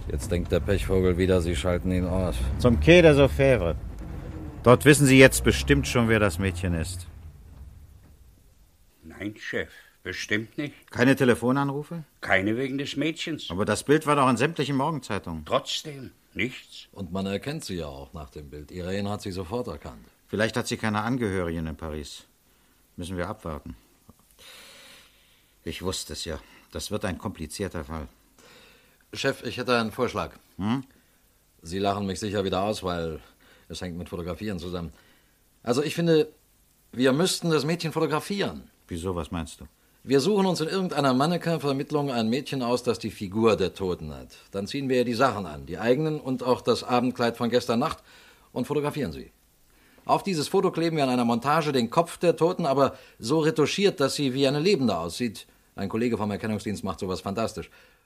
Jetzt denkt der Pechvogel wieder, Sie schalten ihn aus. Zum Quai des Orfèvres. Dort wissen Sie jetzt bestimmt schon, wer das Mädchen ist. Nein, Chef, bestimmt nicht. Keine Telefonanrufe? Keine wegen des Mädchens. Aber das Bild war doch in sämtlichen Morgenzeitungen. Trotzdem, nichts. Und man erkennt sie ja auch nach dem Bild. Irene hat sie sofort erkannt. Vielleicht hat sie keine Angehörigen in Paris. Müssen wir abwarten. Ich wusste es ja. Das wird ein komplizierter Fall. Chef, ich hätte einen Vorschlag. Sie lachen mich sicher wieder aus, weil es hängt mit Fotografieren zusammen. Also ich finde, wir müssten das Mädchen fotografieren. Wieso, was meinst du? Wir suchen uns in irgendeiner Mannequin-Vermittlung ein Mädchen aus, das die Figur der Toten hat. Dann ziehen wir ihr die Sachen an, die eigenen und auch das Abendkleid von gestern Nacht und fotografieren sie. Auf dieses Foto kleben wir an einer Montage den Kopf der Toten, aber so retuschiert, dass sie wie eine Lebende aussieht. Ein Kollege vom Erkennungsdienst macht sowas fantastisch.